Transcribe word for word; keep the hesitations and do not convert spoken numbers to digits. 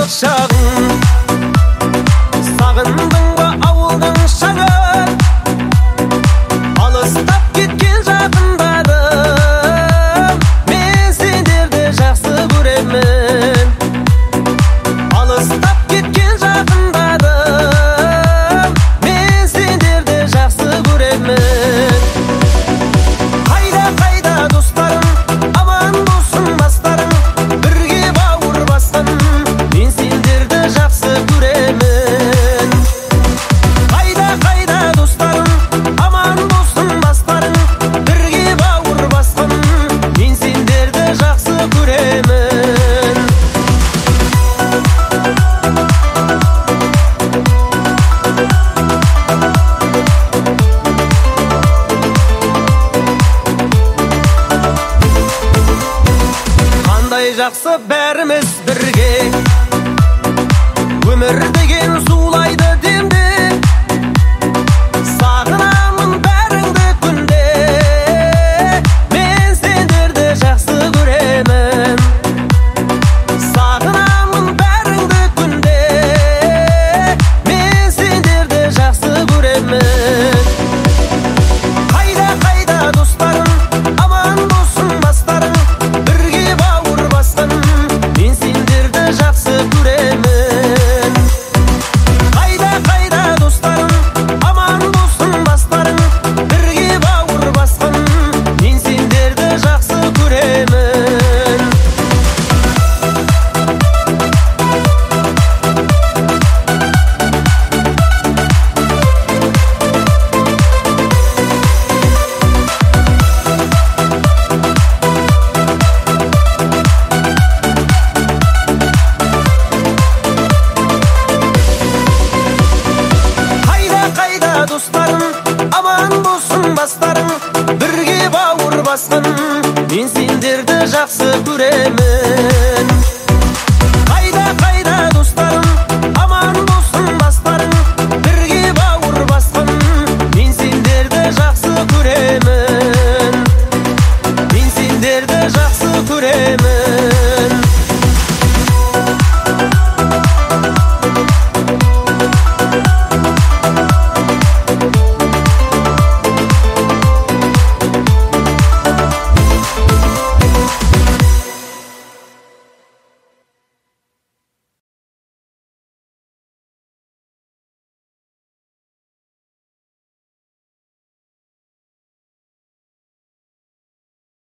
шағын, сағындың ба ауылдың шаңын, алыстап кеткен жақындарым, мен сендерді жақсы көремін. Алыстап кеткен жақындарым, мен сендерді жақсы көремін. Қайда қайда достарым, аман болсын бастарым, бірге бауыр басқан, мен сендерді жақсы көремін. Қайда қайда достарым, аман болсын бастарым, бірге бауыр басқан, мен сендерді жақсы көремін. Қандай жақсы бәріміз бірге, өмір деген сулайды демде, сағынамын бәріңді күнде, мен сендерді жақсы көремін. Сағынамын бәріңді күнде, мен сендерді жақсы көремін. Қайда қайда достарым, аман болсын бастарым, бірге бауыр басқан, мен сендерді жақсы көремін. Қайда қайда достарым, аман болсын бастарым, бірге бауыр басқан, мен сендерді жақсы көремін. Қайда қайда достарым, аман болсын бастарым, бірге бауыр басқан, мен сендерді жақсы көремін.